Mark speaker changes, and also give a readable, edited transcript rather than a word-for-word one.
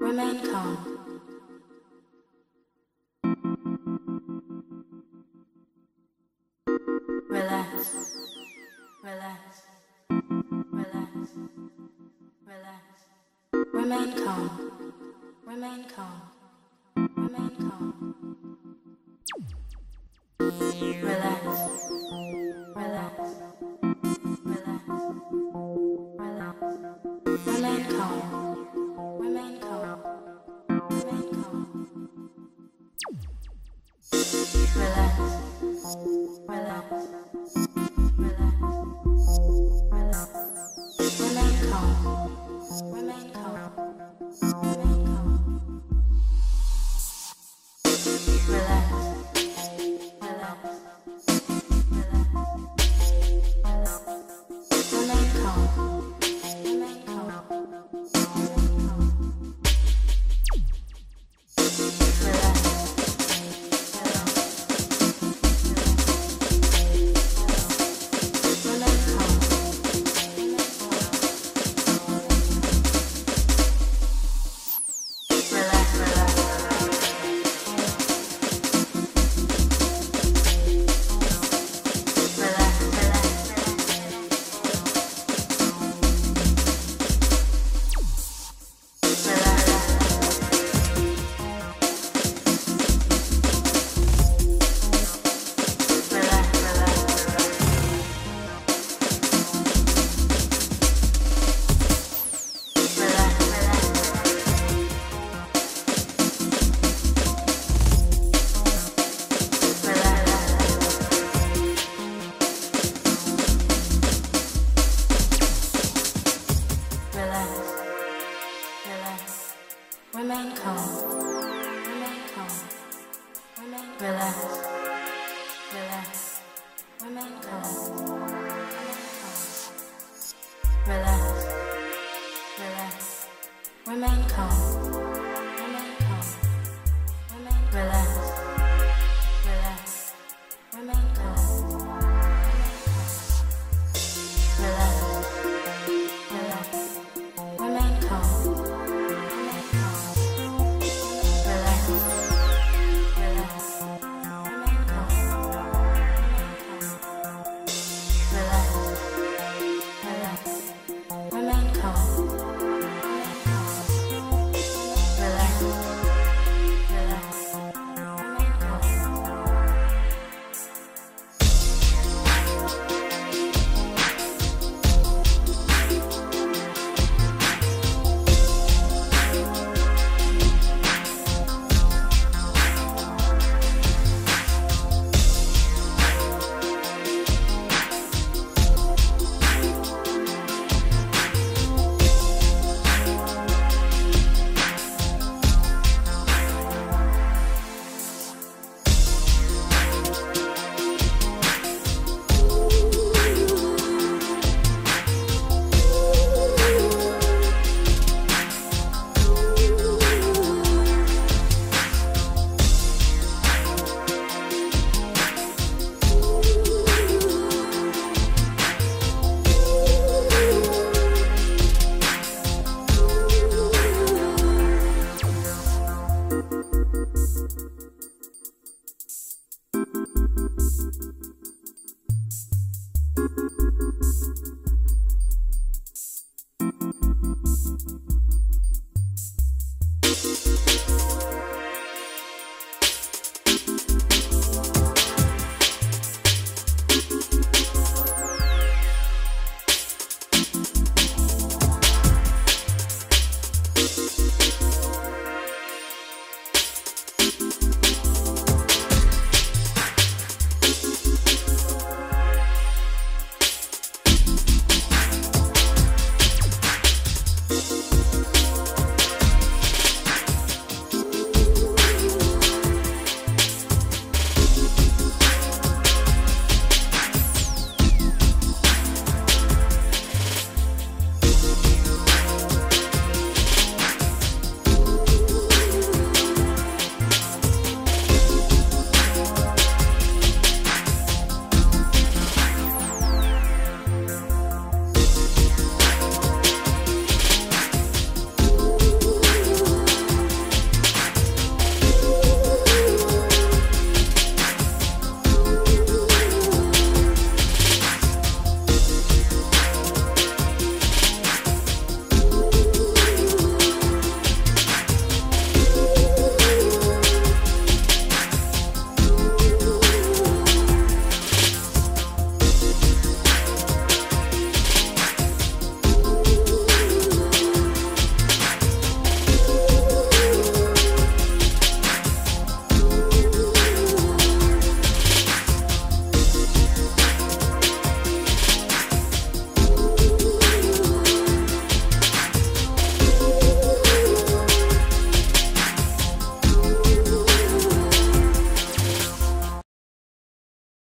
Speaker 1: Remain calm. Relax. Relax. Relax. Relax. Remain calm. Remain calm. Remain calm. Relax. Relax. Relax. Relax. Remain calm. Remain calm. Remain calm. Relax. Relax. Relax. Relax. Remain calm. Remain calm. Remain calm. Relax. Relax. Relax. Relax. Remain calm. Remain calm. Remain calm. Relax. Remain calm. Remain calm. Remain relax. Relax. Remain calm. Remain calm. Relax. Relax. Remain calm. Remain calm. Remain relax. Relax. Remain calm. Relax. Relax. Remain calm.
Speaker 2: Thank you.